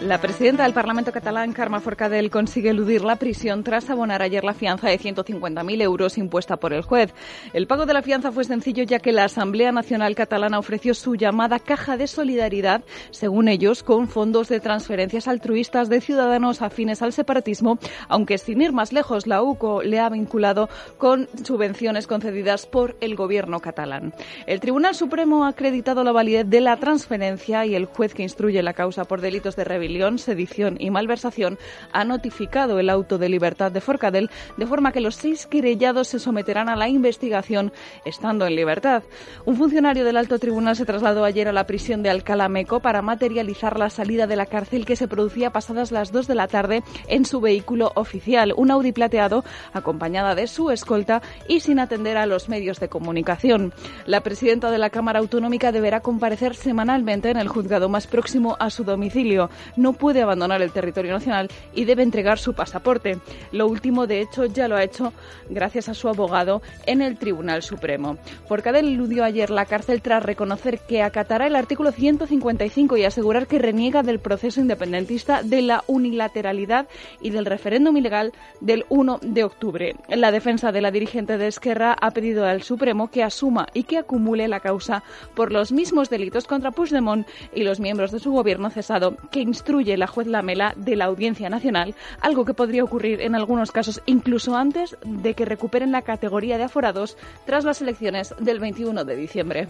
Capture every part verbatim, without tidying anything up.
La presidenta del Parlamento catalán, Carme Forcadell, consigue eludir la prisión tras abonar ayer la fianza de ciento cincuenta mil euros impuesta por el juez. El pago de la fianza fue sencillo ya que la Asamblea Nacional Catalana ofreció su llamada caja de solidaridad, según ellos, con fondos de transferencias altruistas de ciudadanos afines al separatismo, aunque sin ir más lejos, la U C O le ha vinculado con subvenciones concedidas por el gobierno catalán. El Tribunal Supremo ha acreditado la validez de la transferencia y el juez que instruye la causa por delitos de rebelión, sedición y malversación ha notificado el auto de libertad de Forcadell, de forma que los seis querellados se someterán a la investigación estando en libertad. Un funcionario del alto tribunal se trasladó ayer a la prisión de Alcalá Meco para materializar la salida de la cárcel que se producía pasadas las dos de la tarde en su vehículo oficial, un Audi plateado, acompañada de su escolta y sin atender a los medios de comunicación. La presidenta de la Cámara Autonómica deberá comparecer semanalmente en el juzgado más próximo a su domicilio. No puede abandonar el territorio nacional y debe entregar su pasaporte. Lo último, de hecho, ya lo ha hecho gracias a su abogado en el Tribunal Supremo. Forcadell eludió ayer la cárcel tras reconocer que acatará el artículo ciento cincuenta y cinco y asegurar que reniega del proceso independentista, de la unilateralidad y del referéndum ilegal del uno de octubre. La defensa de la dirigente de Esquerra ha pedido al Supremo que asuma y que acumule la causa por los mismos delitos contra Puigdemont y los miembros de su gobierno cesado que instruye la juez Lamela de la Audiencia Nacional, algo que podría ocurrir en algunos casos incluso antes de que recuperen la categoría de aforados tras las elecciones del veintiuno de diciembre.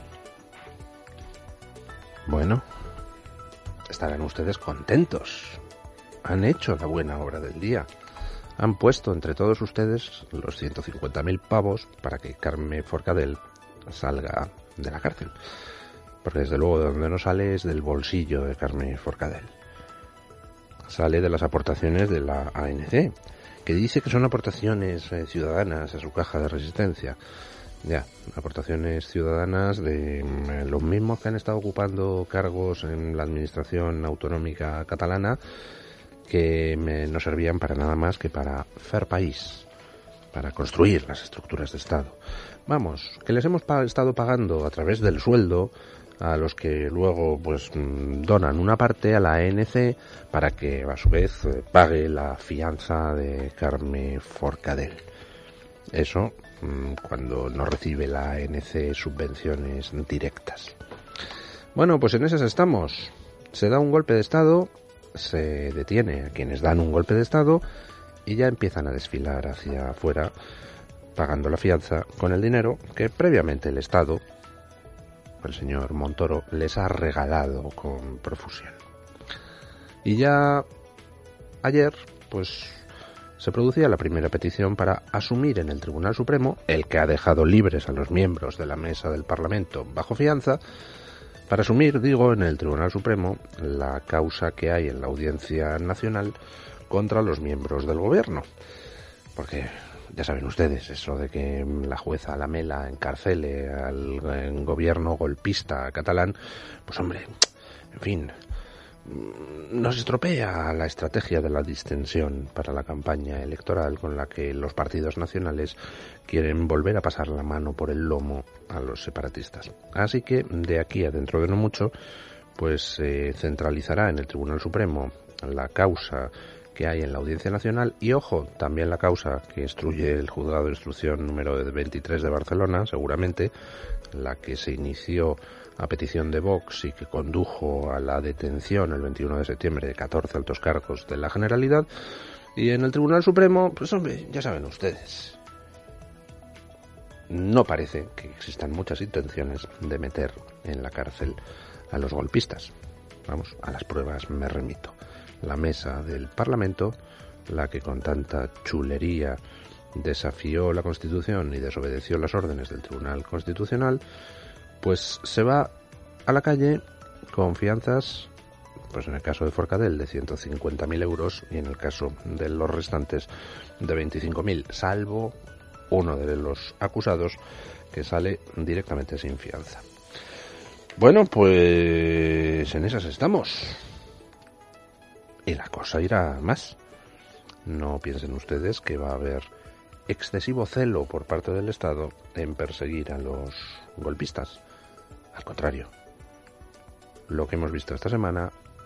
Bueno, estarán ustedes contentos. Han hecho la buena obra del día. Han puesto entre todos ustedes los ciento cincuenta mil pavos para que Carme Forcadell salga de la cárcel. Porque desde luego de donde no sale es del bolsillo de Carme Forcadell. Sale de las aportaciones de la A N C, que dice que son aportaciones eh, ciudadanas a su caja de resistencia. Ya, aportaciones ciudadanas de eh, los mismos que han estado ocupando cargos en la administración autonómica catalana, que me, no servían para nada más que para hacer país, para construir las estructuras de Estado. Vamos, que les hemos pa- estado pagando a través del sueldo a los que luego pues donan una parte a la A N C para que a su vez eh, pague la fianza de Carme Forcadell. Eso cuando no recibe la A N C subvenciones directas. Bueno, pues en esas estamos. Se da un golpe de Estado, se detiene a quienes dan un golpe de Estado y ya empiezan a desfilar hacia afuera pagando la fianza con el dinero que previamente el Estado, el señor Montoro, les ha regalado con profusión. Y ya ayer, pues se producía la primera petición para asumir en el Tribunal Supremo, el que ha dejado libres a los miembros de la mesa del Parlamento bajo fianza, para asumir, digo, en el Tribunal Supremo la causa que hay en la Audiencia Nacional contra los miembros del Gobierno. Porque ya saben ustedes, eso de que la jueza Lamela encarcele al gobierno golpista catalán, pues hombre, en fin, nos estropea la estrategia de la distensión para la campaña electoral con la que los partidos nacionales quieren volver a pasar la mano por el lomo a los separatistas. Así que de aquí a dentro de no mucho, pues se centralizará en el Tribunal Supremo la causa que hay en la Audiencia Nacional y, ojo, también la causa que instruye el Juzgado de Instrucción número veintitrés de Barcelona, seguramente, la que se inició a petición de Vox y que condujo a la detención el veintiuno de septiembre de catorce altos cargos de la Generalidad. Y en el Tribunal Supremo, pues hombre, ya saben ustedes, no parece que existan muchas intenciones de meter en la cárcel a los golpistas. Vamos, a las pruebas me remito. La mesa del Parlamento, la que con tanta chulería desafió la Constitución y desobedeció las órdenes del Tribunal Constitucional, pues se va a la calle con fianzas, pues en el caso de Forcadell de ciento cincuenta mil euros y en el caso de los restantes de veinticinco mil, salvo uno de los acusados que sale directamente sin fianza. Bueno, pues en esas estamos. Y la cosa irá más. No piensen ustedes que va a haber excesivo celo por parte del Estado en perseguir a los golpistas. Al contrario, lo que hemos visto esta semana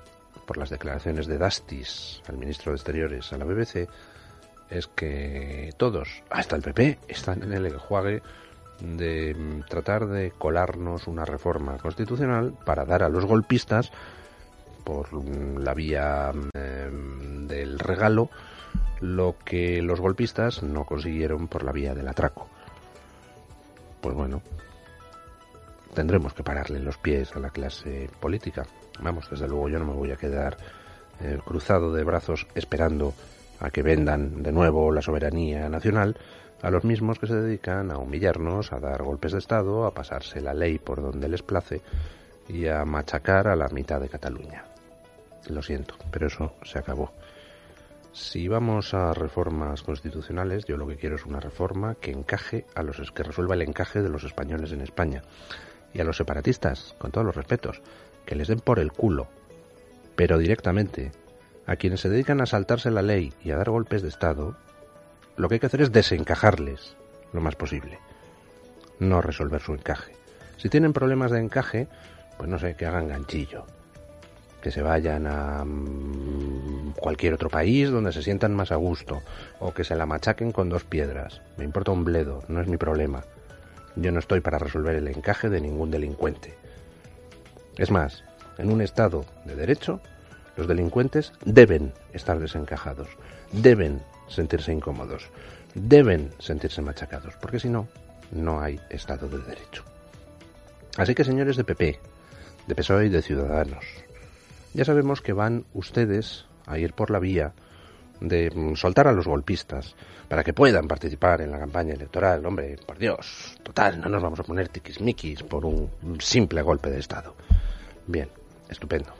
por las declaraciones de Dastis, al ministro de Exteriores, a la B B C, es que todos, hasta el P P, están en el enjuague de tratar de colarnos una reforma constitucional para dar a los golpistas, por la vía eh, del regalo, lo que los golpistas no consiguieron por la vía del atraco. Pues bueno, tendremos que pararle los pies a la clase política. Vamos, desde luego yo no me voy a quedar eh, cruzado de brazos esperando a que vendan de nuevo la soberanía nacional a los mismos que se dedican a humillarnos, a dar golpes de Estado, a pasarse la ley por donde les place y a machacar a la mitad de Cataluña. Lo siento, pero eso se acabó. Si vamos a reformas constitucionales, yo lo que quiero es una reforma que encaje a los que resuelva el encaje de los españoles en España. Y a los separatistas, con todos los respetos, que les den por el culo, pero directamente. A quienes se dedican a saltarse la ley y a dar golpes de Estado, lo que hay que hacer es desencajarles lo más posible, no resolver su encaje. Si tienen problemas de encaje, pues no sé, que hagan ganchillo, que se vayan a mmm, cualquier otro país donde se sientan más a gusto, o que se la machaquen con dos piedras. Me importa un bledo, no es mi problema. Yo no estoy para resolver el encaje de ningún delincuente. Es más, en un Estado de derecho, los delincuentes deben estar desencajados, deben sentirse incómodos, deben sentirse machacados, porque si no, no hay Estado de Derecho. Así que, señores de P P, de P S O E y de Ciudadanos, ya sabemos que van ustedes a ir por la vía de soltar a los golpistas para que puedan participar en la campaña electoral. Hombre, por Dios, total, no nos vamos a poner tiquismiquis por un simple golpe de Estado. Bien, estupendo.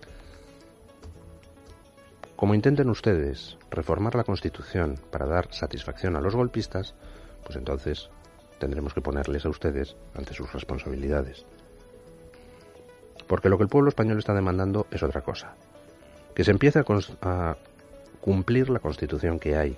Como intenten ustedes reformar la Constitución para dar satisfacción a los golpistas, pues entonces tendremos que ponerles a ustedes ante sus responsabilidades. Porque lo que el pueblo español está demandando es otra cosa. Que se empiece a, cons- a cumplir la Constitución que hay.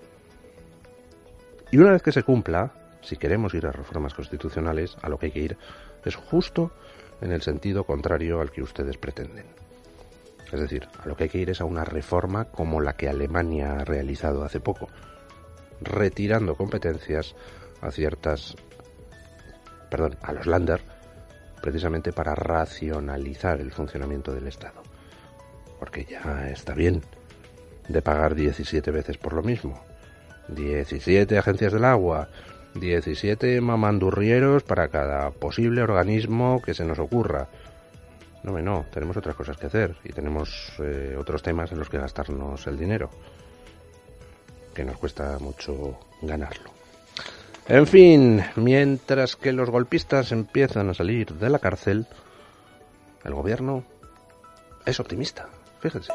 Y una vez que se cumpla, si queremos ir a reformas constitucionales, a lo que hay que ir es justo en el sentido contrario al que ustedes pretenden. Es decir, a lo que hay que ir es a una reforma como la que Alemania ha realizado hace poco, retirando competencias a ciertas, perdón, a los Länder, precisamente para racionalizar el funcionamiento del Estado. Porque ya está bien de pagar diecisiete veces por lo mismo. diecisiete agencias del agua, diecisiete mamandurrieros para cada posible organismo que se nos ocurra. No, no, tenemos otras cosas que hacer y tenemos eh, otros temas en los que gastarnos el dinero, que nos cuesta mucho ganarlo. En fin, mientras que los golpistas empiezan a salir de la cárcel, el gobierno es optimista, fíjense.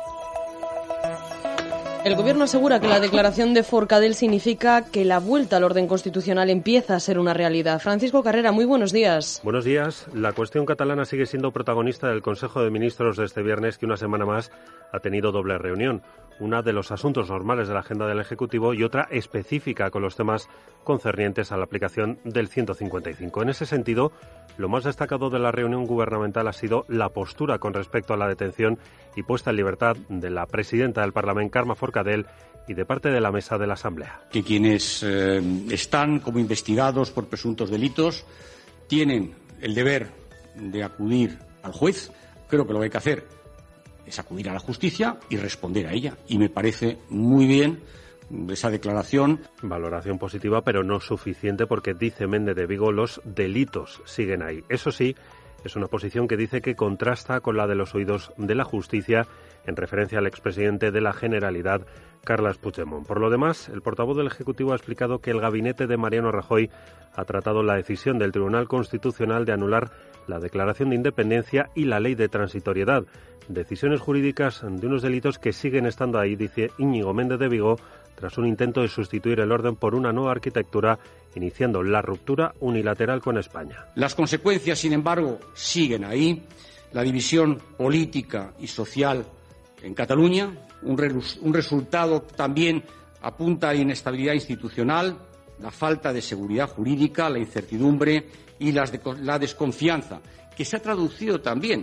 El Gobierno asegura que la declaración de Forcadell significa que la vuelta al orden constitucional empieza a ser una realidad. Francisco Carrera, muy buenos días. Buenos días. La cuestión catalana sigue siendo protagonista del Consejo de Ministros de este viernes, que una semana más ha tenido doble reunión. Una de los asuntos normales de la agenda del Ejecutivo y otra específica con los temas concernientes a la aplicación del ciento cincuenta y cinco. En ese sentido, lo más destacado de la reunión gubernamental ha sido la postura con respecto a la detención y puesta en libertad de la presidenta del Parlamento, Carme Forcadell, y de parte de la mesa de la Asamblea. Que quienes eh, están como investigados por presuntos delitos tienen el deber de acudir al juez. Creo que lo que hay que hacer es acudir a la justicia y responder a ella. Y me parece muy bien esa declaración. Valoración positiva, pero no suficiente, porque dice Méndez de Vigo, los delitos siguen ahí. Eso sí, es una posición que dice que contrasta con la de los oídos de la justicia en referencia al expresidente de la Generalidad, Carles Puigdemont. Por lo demás, el portavoz del Ejecutivo ha explicado que el gabinete de Mariano Rajoy ha tratado la decisión del Tribunal Constitucional de anular la declaración de independencia y la ley de transitoriedad, decisiones jurídicas de unos delitos que siguen estando ahí, dice Íñigo Méndez de Vigo, tras un intento de sustituir el orden por una nueva arquitectura, iniciando la ruptura unilateral con España. Las consecuencias, sin embargo, siguen ahí. La división política y social en Cataluña, un, re- un resultado también apunta a la inestabilidad institucional, la falta de seguridad jurídica, la incertidumbre y las de- la desconfianza, que se ha traducido también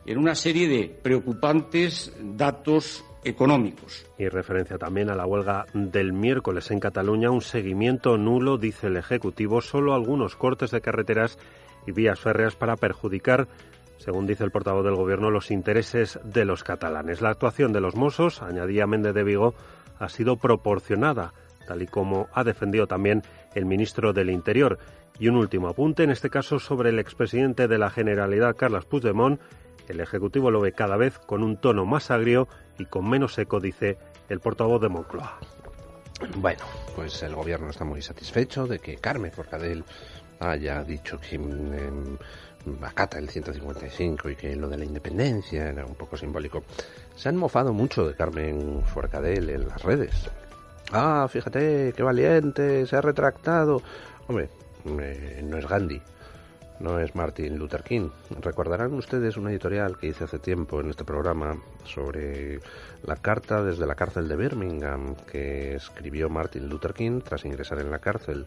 en una serie de preocupantes datos económicos. Y referencia también a la huelga del miércoles en Cataluña, un seguimiento nulo, dice el Ejecutivo, solo algunos cortes de carreteras y vías férreas para perjudicar, según dice el portavoz del Gobierno, los intereses de los catalanes. La actuación de los Mossos, añadía Méndez de Vigo, ha sido proporcionada, tal y como ha defendido también el ministro del Interior. Y un último apunte, en este caso sobre el expresidente de la Generalidad, Carles Puigdemont. El Ejecutivo lo ve cada vez con un tono más agrio y con menos eco, dice el portavoz de Moncloa. Bueno, pues el Gobierno está muy satisfecho de que Carme Forcadell haya dicho que eh, acata el ciento cincuenta y cinco y que lo de la independencia era un poco simbólico. Se han mofado mucho de Carmen Forcadell en las redes. Ah, fíjate, qué valiente, se ha retractado. Hombre, eh, no es Gandhi, no es Martin Luther King. Recordarán ustedes una editorial que hice hace tiempo en este programa sobre la carta desde la cárcel de Birmingham que escribió Martin Luther King tras ingresar en la cárcel,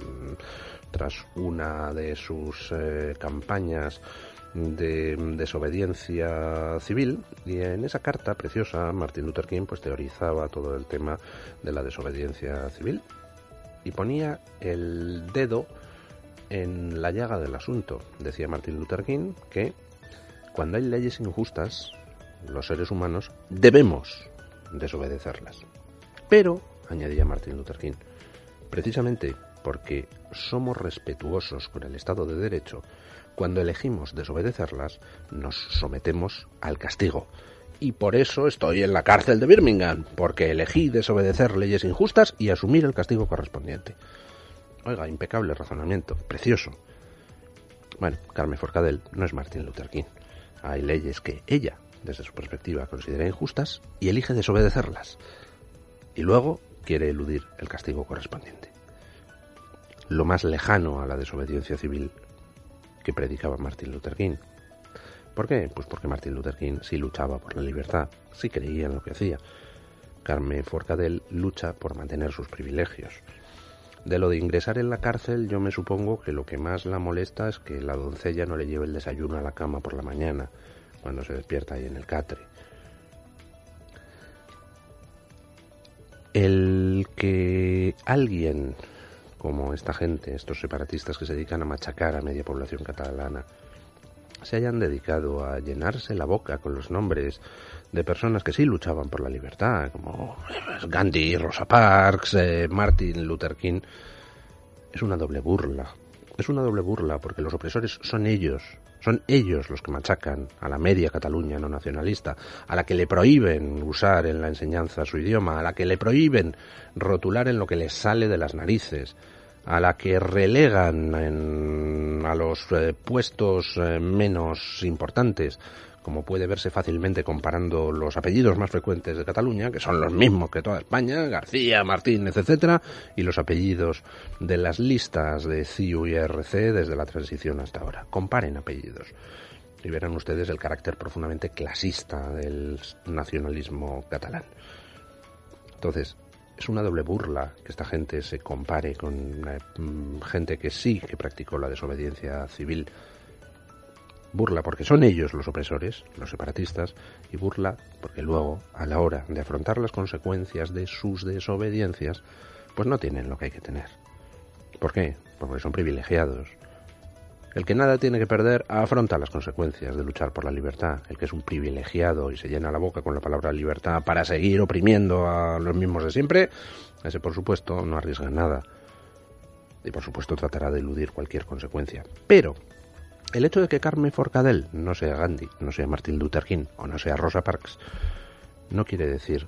tras una de sus eh, campañas de desobediencia civil, y en esa carta preciosa Martin Luther King pues teorizaba todo el tema de la desobediencia civil y ponía el dedo en la llaga del asunto. Decía Martin Luther King que cuando hay leyes injustas, los seres humanos debemos desobedecerlas. Pero, añadía Martin Luther King, precisamente porque somos respetuosos con el Estado de Derecho, cuando elegimos desobedecerlas, nos sometemos al castigo. Y por eso estoy en la cárcel de Birmingham, porque elegí desobedecer leyes injustas y asumir el castigo correspondiente. Oiga, impecable razonamiento, precioso. Bueno, Carme Forcadell no es Martin Luther King. Hay leyes que ella, desde su perspectiva, considera injustas y elige desobedecerlas. Y luego quiere eludir el castigo correspondiente. Lo más lejano a la desobediencia civil que predicaba Martin Luther King. ¿Por qué? Pues porque Martin Luther King sí luchaba por la libertad, sí creía en lo que hacía. Carme Forcadell lucha por mantener sus privilegios. De lo de ingresar en la cárcel, yo me supongo que lo que más la molesta es que la doncella no le lleve el desayuno a la cama por la mañana, cuando se despierta ahí en el catre. El que alguien, como esta gente, estos separatistas que se dedican a machacar a media población catalana, se hayan dedicado a llenarse la boca con los nombres de personas que sí luchaban por la libertad, como Gandhi, Rosa Parks, eh, Martin Luther King, es una doble burla. Es una doble burla porque los opresores son ellos, son ellos los que machacan a la media Cataluña no nacionalista, a la que le prohíben usar en la enseñanza su idioma, a la que le prohíben rotular en lo que les sale de las narices, a la que relegan en, a los eh, puestos eh, menos importantes, como puede verse fácilmente comparando los apellidos más frecuentes de Cataluña, que son los mismos que toda España, García, Martínez, etcétera, y los apellidos de las listas de C I U y R C desde la transición hasta ahora. Comparen apellidos y verán ustedes el carácter profundamente clasista del nacionalismo catalán. Entonces, es una doble burla que esta gente se compare con eh, gente que sí que practicó la desobediencia civil. Burla porque son ellos los opresores, los separatistas, y burla porque luego, a la hora de afrontar las consecuencias de sus desobediencias, pues no tienen lo que hay que tener. ¿Por qué? Porque son privilegiados. El que nada tiene que perder afronta las consecuencias de luchar por la libertad. El que es un privilegiado y se llena la boca con la palabra libertad para seguir oprimiendo a los mismos de siempre, ese por supuesto no arriesga nada. Y por supuesto tratará de eludir cualquier consecuencia. Pero el hecho de que Carme Forcadell no sea Gandhi, no sea Martin Luther King o no sea Rosa Parks, no quiere decir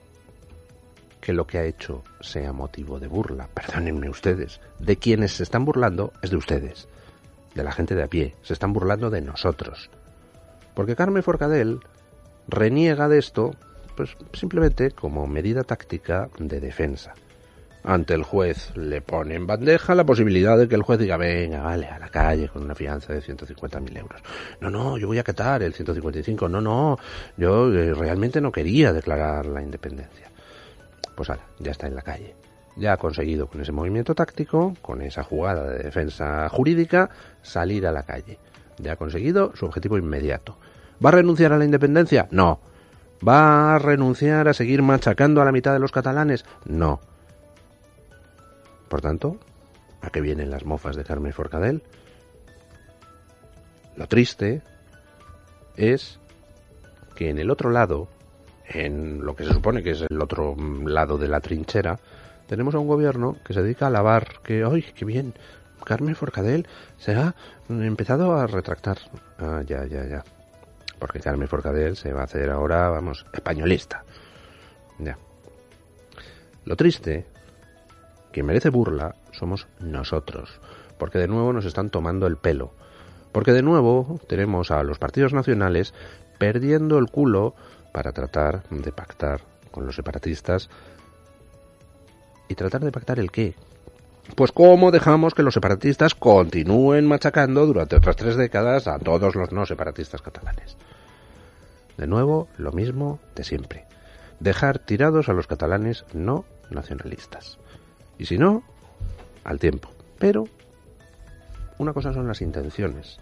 que lo que ha hecho sea motivo de burla. Perdónenme ustedes. De quienes se están burlando es de ustedes, de la gente de a pie. Se están burlando de nosotros. Porque Carme Forcadell reniega de esto, pues simplemente como medida táctica de defensa. Ante el juez le pone en bandeja la posibilidad de que el juez diga, venga, vale, a la calle con una fianza de ciento cincuenta mil euros. No, no, yo voy a acatar el ciento cincuenta y cinco. No, no, yo eh, realmente no quería declarar la independencia. Pues ala, ya está en la calle. Ya ha conseguido con ese movimiento táctico, con esa jugada de defensa jurídica, salir a la calle. Ya ha conseguido su objetivo inmediato. ¿Va a renunciar a la independencia? No. ¿Va a renunciar a seguir machacando a la mitad de los catalanes? No. Por tanto, ¿a qué vienen las mofas de Carme Forcadell? Lo triste es que en el otro lado, en lo que se supone que es el otro lado de la trinchera, tenemos a un gobierno que se dedica a alabar que, ¡ay, qué bien! Carme Forcadell se ha empezado a retractar. Ah, ya, ya, ya. Porque Carme Forcadell se va a hacer ahora, vamos, españolista. Ya. Lo triste, quien merece burla, somos nosotros. Porque de nuevo nos están tomando el pelo. Porque de nuevo tenemos a los partidos nacionales perdiendo el culo para tratar de pactar con los separatistas. ¿Y tratar de pactar el qué? Pues cómo dejamos que los separatistas continúen machacando durante otras tres décadas a todos los no separatistas catalanes. De nuevo, lo mismo de siempre. Dejar tirados a los catalanes no nacionalistas. Y si no, al tiempo. Pero una cosa son las intenciones.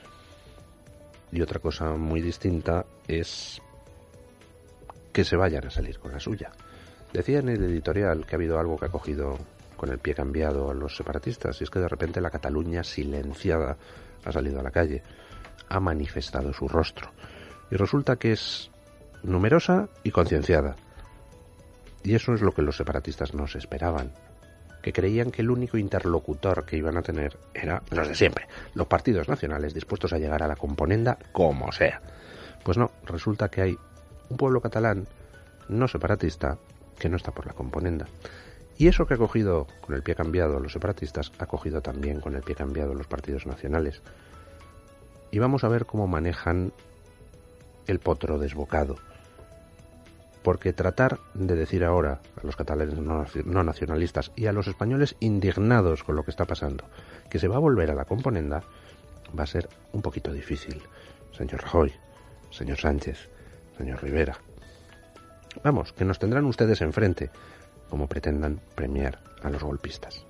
Y otra cosa muy distinta es que se vayan a salir con la suya. Decía en el editorial que ha habido algo que ha cogido con el pie cambiado a los separatistas, y es que de repente la Cataluña silenciada ha salido a la calle, ha manifestado su rostro, y resulta que es numerosa y concienciada. Y eso es lo que los separatistas no se esperaban, que creían que el único interlocutor que iban a tener era los de siempre, los partidos nacionales dispuestos a llegar a la componenda como sea. Pues no, resulta que hay un pueblo catalán no separatista que no está por la componenda. Y eso que ha cogido con el pie cambiado los separatistas, ha cogido también con el pie cambiado los partidos nacionales. Y vamos a ver cómo manejan el potro desbocado. Porque tratar de decir ahora a los catalanes no nacionalistas y a los españoles indignados con lo que está pasando que se va a volver a la componenda va a ser un poquito difícil, señor Rajoy, señor Sánchez, señor Rivera. Vamos, que nos tendrán ustedes enfrente como pretendan premiar a los golpistas.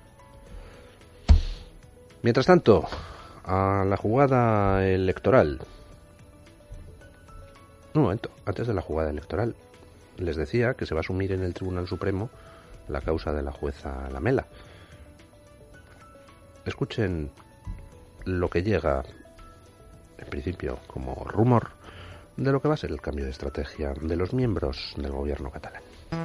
Mientras tanto, a la jugada electoral. Un momento, antes de la jugada electoral, les decía que se va a asumir en el Tribunal Supremo la causa de la jueza Lamela. Escuchen lo que llega, en principio, como rumor, de lo que va a ser el cambio de estrategia de los miembros del gobierno catalán.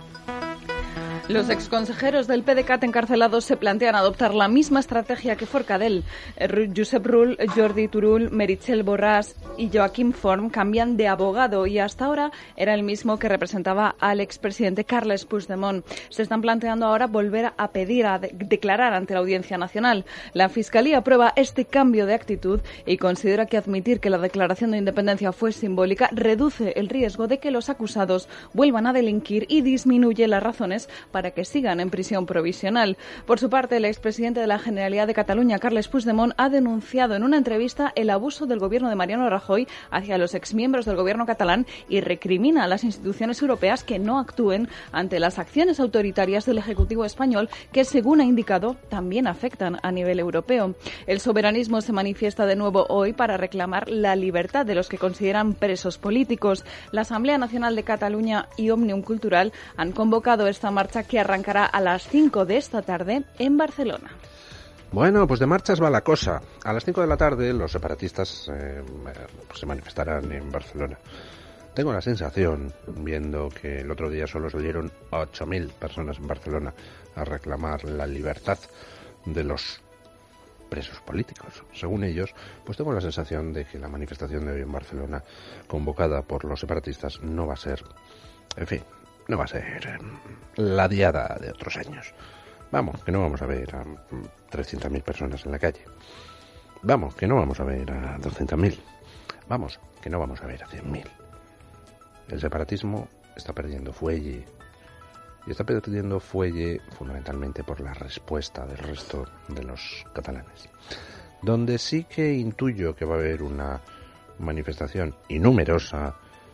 Los exconsejeros del P D C A T encarcelados se plantean adoptar la misma estrategia que Forcadell. Josep Rull, Jordi Turull, Meritxell Borràs y Joaquim Forn cambian de abogado y hasta ahora era el mismo que representaba al expresidente Carles Puigdemont. Se están planteando ahora volver a pedir a de- declarar ante la Audiencia Nacional. La Fiscalía aprueba este cambio de actitud y considera que admitir que la declaración de independencia fue simbólica reduce el riesgo de que los acusados vuelvan a delinquir y disminuye las razones para que sigan en prisión provisional. Por su parte, el expresidente de la Generalidad de Cataluña, Carles Puigdemont, ha denunciado en una entrevista el abuso del gobierno de Mariano Rajoy hacia los exmiembros del gobierno catalán y recrimina a las instituciones europeas que no actúen ante las acciones autoritarias del Ejecutivo español que, según ha indicado, también afectan a nivel europeo. El soberanismo se manifiesta de nuevo hoy para reclamar la libertad de los que consideran presos políticos. La Asamblea Nacional de Cataluña y Òmnium Cultural han convocado esta marcha que arrancará a las cinco de esta tarde en Barcelona. Bueno, pues de marchas va la cosa. A las cinco de la tarde los separatistas eh, se manifestarán en Barcelona. Tengo la sensación, viendo que el otro día solo salieron ocho mil personas en Barcelona a reclamar la libertad de los presos políticos, según ellos, pues tengo la sensación de que la manifestación de hoy en Barcelona, convocada por los separatistas, no va a ser, en fin, no va a ser eh, la diada de otros años. Vamos, que no vamos a ver a trescientas mil personas en la calle. Vamos, que no vamos a ver a doscientas mil. Vamos, que no vamos a ver a cien mil. El separatismo está perdiendo fuelle. Y está perdiendo fuelle fundamentalmente por la respuesta del resto de los catalanes. Donde sí que intuyo que va a haber una manifestación y numerosa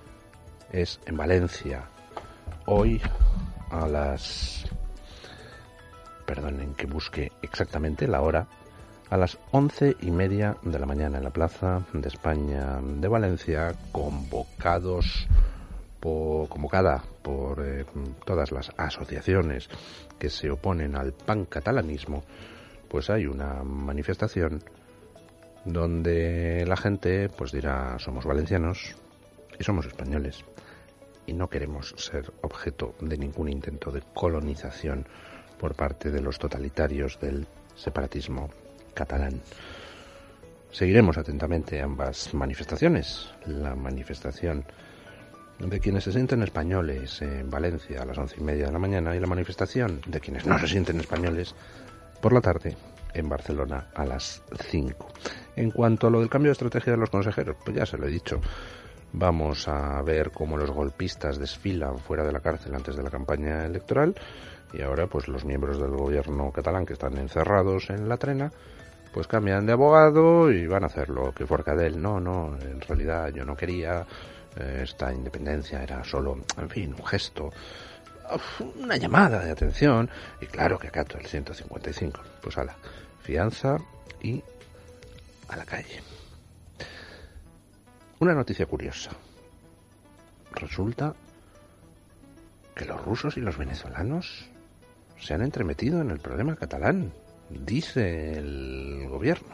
es en Valencia. Hoy a las... Perdonen que busque exactamente la hora. a las once y media de la mañana en la Plaza de España de Valencia, convocados por, convocada por eh, todas las asociaciones que se oponen al pancatalanismo, pues hay una manifestación donde la gente pues dirá: somos valencianos y somos españoles y no queremos ser objeto de ningún intento de colonización por parte de los totalitarios del separatismo catalán. Seguiremos atentamente ambas manifestaciones. La manifestación de quienes se sienten españoles en Valencia a las once y media de la mañana y la manifestación de quienes no se sienten españoles por la tarde en Barcelona a las cinco. En cuanto a lo del cambio de estrategia de los consejeros, pues ya se lo he dicho. Vamos a ver cómo los golpistas desfilan fuera de la cárcel antes de la campaña electoral y ahora pues los miembros del gobierno catalán que están encerrados en la trena pues cambian de abogado y van a hacer lo que Forcadell. No, no, en realidad yo no quería, eh, esta independencia era solo, en fin, un gesto, una llamada de atención, y claro que acato el ciento cincuenta y cinco. Pues a la fianza y a la calle. Una noticia curiosa. Resulta que los rusos y los venezolanos se han entremetido en el problema catalán, dice el gobierno.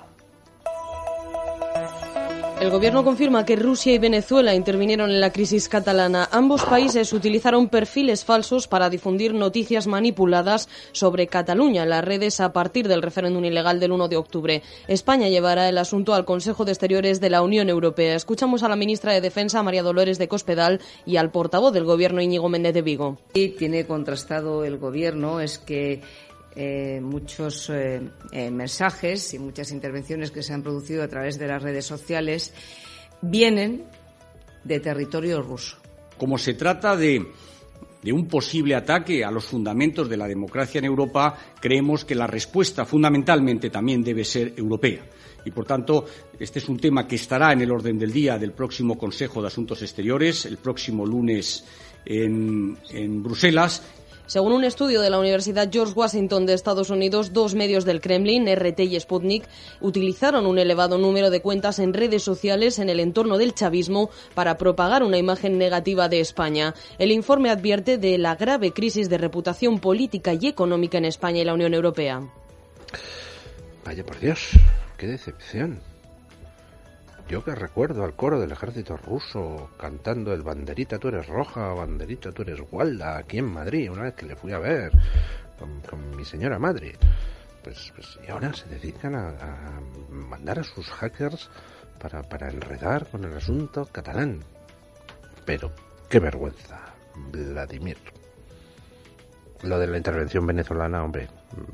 El gobierno confirma que Rusia y Venezuela intervinieron en la crisis catalana. Ambos países utilizaron perfiles falsos para difundir noticias manipuladas sobre Cataluña en las redes a partir del referéndum ilegal del uno de octubre. España llevará el asunto al Consejo de Exteriores de la Unión Europea. Escuchamos a la ministra de Defensa, María Dolores de Cospedal, y al portavoz del gobierno, Íñigo Méndez de Vigo. Y tiene contrastado el gobierno es que Eh, muchos eh, eh, mensajes y muchas intervenciones que se han producido a través de las redes sociales vienen de territorio ruso. Como se trata de, de un posible ataque a los fundamentos de la democracia en Europa, creemos que la respuesta fundamentalmente también debe ser europea. Y, por tanto, este es un tema que estará en el orden del día del próximo Consejo de Asuntos Exteriores, el próximo lunes en, en Bruselas. Según un estudio de la Universidad George Washington de Estados Unidos, dos medios del Kremlin, R T y Sputnik, utilizaron un elevado número de cuentas en redes sociales en el entorno del chavismo para propagar una imagen negativa de España. El informe advierte de la grave crisis de reputación política y económica en España y la Unión Europea. Vaya por Dios, qué decepción. Yo que recuerdo al coro del ejército ruso cantando el banderita tú eres roja, banderita tú eres gualda, aquí en Madrid, una vez que le fui a ver con, con mi señora madre. Pues, pues y ahora se dedican a, a mandar a sus hackers para, para enredar con el asunto catalán. Pero qué vergüenza, Vladimir. Lo de la intervención venezolana, hombre,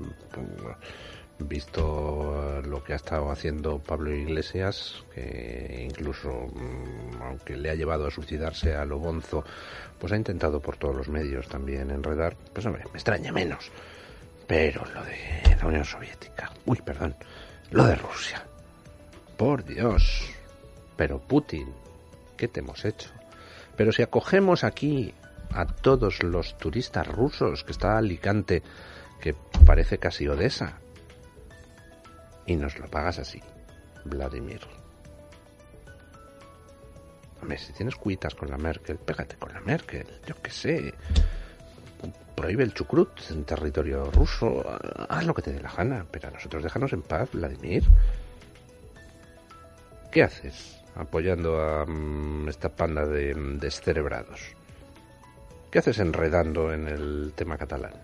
visto lo que ha estado haciendo Pablo Iglesias, que incluso, aunque le ha llevado a suicidarse a lo bonzo, pues ha intentado por todos los medios también enredar, pues hombre, me extraña menos. Pero lo de la Unión Soviética, uy, perdón, lo de Rusia, por Dios, pero Putin, ¿qué te hemos hecho? Pero si acogemos aquí a todos los turistas rusos, que está Alicante, que parece casi Odessa, y nos lo pagas así, Vladimir. Hombre, si tienes cuitas con la Merkel, pégate con la Merkel, yo qué sé. Prohíbe el chucrut en territorio ruso, haz lo que te dé la gana, pero a nosotros déjanos en paz, Vladimir. ¿Qué haces apoyando a um, esta panda de descerebrados? ¿Qué haces enredando en el tema catalán?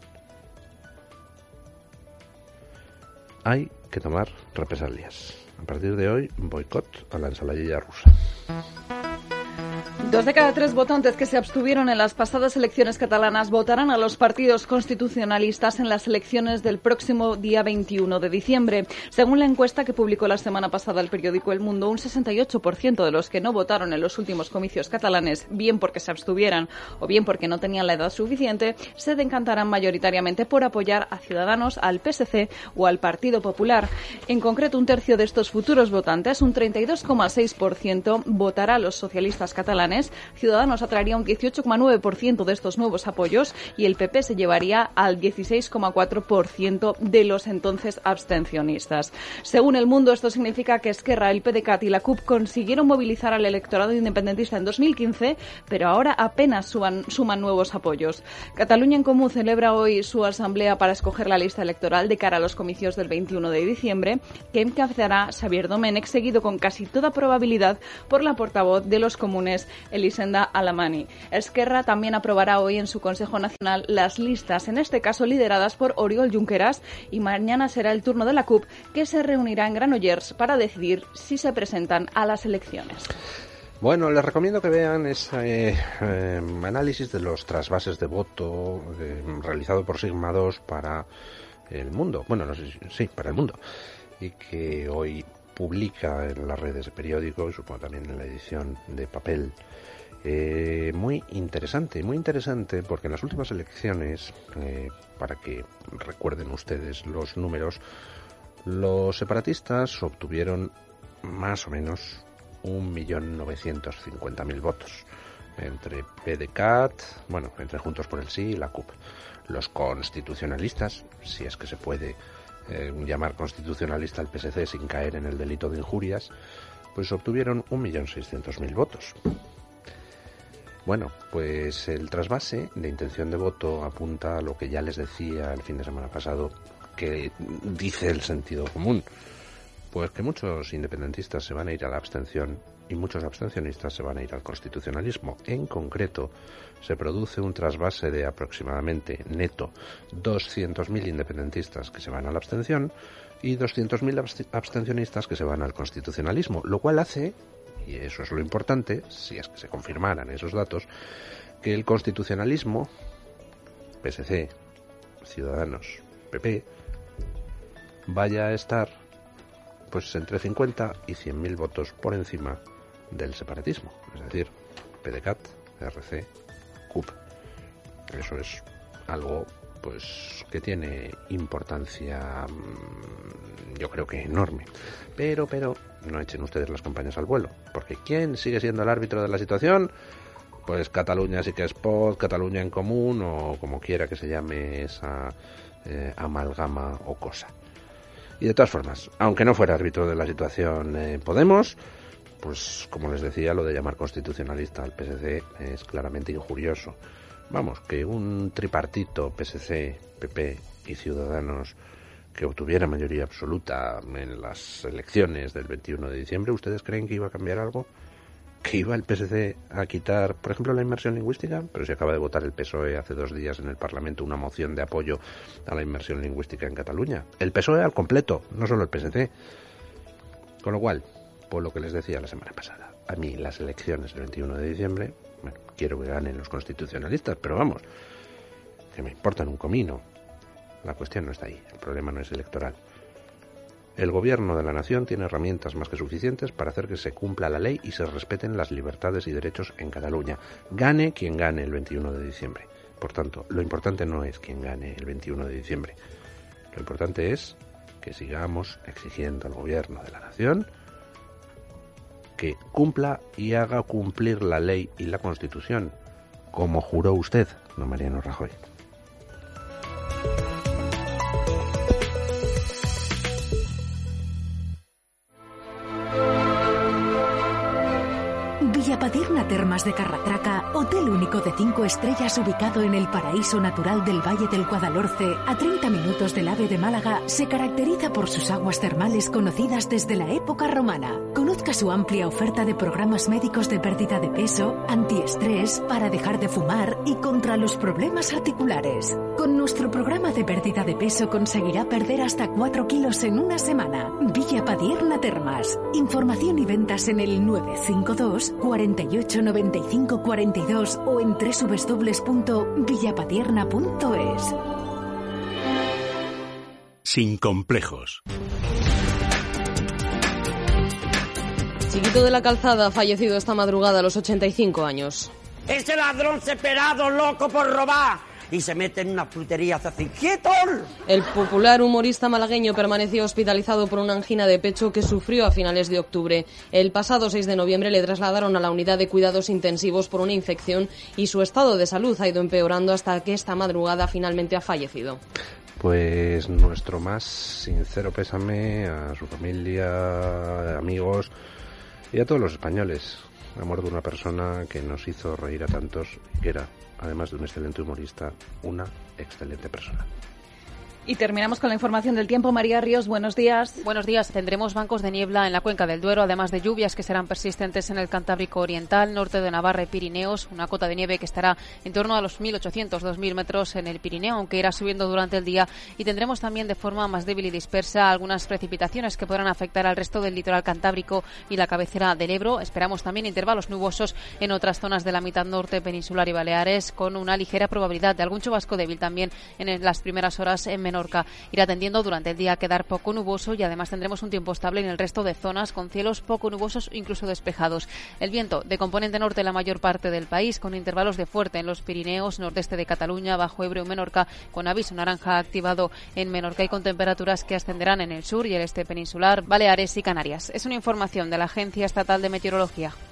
Hay que tomar represalias. A partir de hoy, boicot a la ensaladilla rusa. Dos de cada tres votantes que se abstuvieron en las pasadas elecciones catalanas votarán a los partidos constitucionalistas en las elecciones del próximo día veintiuno de diciembre. Según la encuesta que publicó la semana pasada el periódico El Mundo, un sesenta y ocho por ciento de los que no votaron en los últimos comicios catalanes, bien porque se abstuvieran o bien porque no tenían la edad suficiente, se decantarán mayoritariamente por apoyar a Ciudadanos, al P S C o al Partido Popular. En concreto, un tercio de estos futuros votantes, un treinta y dos coma seis por ciento, votará a los socialistas catalanes, comunes, Ciudadanos atraería un dieciocho coma nueve por ciento de estos nuevos apoyos y el P P se llevaría al dieciséis coma cuatro por ciento de los entonces abstencionistas. Según El Mundo, esto significa que Esquerra, el PDeCAT y la C U P consiguieron movilizar al electorado independentista en dos mil quince, pero ahora apenas suman, suman nuevos apoyos. Catalunya en Comú celebra hoy su asamblea para escoger la lista electoral de cara a los comicios del veintiuno de diciembre, que encabezará Xavier Domènech, seguido con casi toda probabilidad por la portavoz de los comunes, Elisenda Alamany. Esquerra también aprobará hoy en su Consejo Nacional las listas, en este caso lideradas por Oriol Junqueras, y mañana será el turno de la C U P, que se reunirá en Granollers para decidir si se presentan a las elecciones. Bueno, les recomiendo que vean ese eh, análisis de los trasvases de voto eh, realizado por Sigma dos para El Mundo. Bueno, no sé si sí, para El Mundo. Y que hoy publica en las redes de periódico y supongo también en la edición de papel. Eh, muy interesante, muy interesante porque en las últimas elecciones, eh, para que recuerden ustedes los números, los separatistas obtuvieron más o menos un millón novecientos cincuenta mil votos entre PDeCAT, bueno, entre Juntos por el Sí y la C U P. Los constitucionalistas, si es que se puede eh, llamar constitucionalista al P S C sin caer en el delito de injurias, pues obtuvieron un millón seiscientos mil votos. Bueno, pues el trasvase de intención de voto apunta a lo que ya les decía el fin de semana pasado, que dice el sentido común. Pues que muchos independentistas se van a ir a la abstención y muchos abstencionistas se van a ir al constitucionalismo. En concreto, se produce un trasvase de aproximadamente neto doscientos mil independentistas que se van a la abstención y doscientos mil abstencionistas que se van al constitucionalismo, lo cual hace, y eso es lo importante, si es que se confirmaran esos datos, que el constitucionalismo, P S C, Ciudadanos, P P, vaya a estar pues entre cincuenta y cien mil votos por encima del separatismo, es decir, PDeCAT, R C, C U P. Eso es algo pues que tiene importancia, yo creo que enorme. Pero, pero, no echen ustedes las campañas al vuelo, porque ¿quién sigue siendo el árbitro de la situación? Pues Catalunya sí que es P O D, Catalunya en Común, o como quiera que se llame esa eh, amalgama o cosa. Y de todas formas, aunque no fuera árbitro de la situación eh, Podemos, pues como les decía, lo de llamar constitucionalista al P S C es claramente injurioso. Vamos, que un tripartito P S C, P P y Ciudadanos que obtuviera mayoría absoluta en las elecciones del veintiuno de diciembre, ¿ustedes creen que iba a cambiar algo? ¿Que iba el P S C a quitar, por ejemplo, la inmersión lingüística? Pero si acaba de votar el P S O E hace dos días en el Parlamento una moción de apoyo a la inmersión lingüística en Cataluña. El P S O E al completo, no solo el P S C. Con lo cual, por lo que les decía la semana pasada, a mí las elecciones del veintiuno de diciembre, bueno, quiero que ganen los constitucionalistas, pero vamos, que me importan un comino. La cuestión no está ahí, el problema no es electoral. El gobierno de la nación tiene herramientas más que suficientes para hacer que se cumpla la ley y se respeten las libertades y derechos en Cataluña. Gane quien gane el veintiuno de diciembre. Por tanto, lo importante no es quién gane el veintiuno de diciembre. Lo importante es que sigamos exigiendo al gobierno de la nación que cumpla y haga cumplir la ley y la Constitución, como juró usted, don Mariano Rajoy. Villapadirna Termas de Carratraca, hotel único de cinco estrellas ubicado en el paraíso natural del Valle del Guadalhorce, a treinta minutos del AVE de Málaga, se caracteriza por sus aguas termales conocidas desde la época romana. Conozca su amplia oferta de programas médicos de pérdida de peso, antiestrés, para dejar de fumar y contra los problemas articulares. Con nuestro programa de pérdida de peso conseguirá perder hasta cuatro kilos en una semana. Villapadirna Termas. Información y ventas en el nueve cinco dos, cuarenta y ocho, noventa y cinco, cuarenta y dos o en doble u doble u doble u punto villapadirna punto es. Sin complejos. Chiquito de la Calzada ha fallecido esta madrugada a los ochenta y cinco años. Ese ladrón separado, loco por robar. y se mete en una frutería, hace así, ¡quietos! El popular humorista malagueño permaneció hospitalizado por una angina de pecho que sufrió a finales de octubre. El pasado seis de noviembre le trasladaron a la unidad de cuidados intensivos por una infección y su estado de salud ha ido empeorando hasta que esta madrugada finalmente ha fallecido. Pues nuestro más sincero pésame a su familia, amigos y a todos los españoles. Ha muerto una persona que nos hizo reír a tantos y que era, además de un excelente humorista, una excelente persona. Y terminamos con la información del tiempo. María Ríos, buenos días. Buenos días. Tendremos bancos de niebla en la cuenca del Duero, además de lluvias que serán persistentes en el Cantábrico Oriental, norte de Navarra y Pirineos. Una cota de nieve que estará en torno a los mil ochocientos, dos mil metros en el Pirineo, aunque irá subiendo durante el día. Y tendremos también de forma más débil y dispersa algunas precipitaciones que podrán afectar al resto del litoral cantábrico y la cabecera del Ebro. Esperamos también intervalos nubosos en otras zonas de la mitad norte peninsular y Baleares, con una ligera probabilidad de algún chubasco débil también en las primeras horas en Menorca. Irá tendiendo durante el día a quedar poco nuboso y además tendremos un tiempo estable en el resto de zonas con cielos poco nubosos, incluso despejados. El viento de componente norte en la mayor parte del país, con intervalos de fuerte en los Pirineos, nordeste de Cataluña, Bajo Ebro y Menorca, con aviso naranja activado en Menorca y con temperaturas que ascenderán en el sur y el este peninsular, Baleares y Canarias. Es una información de la Agencia Estatal de Meteorología.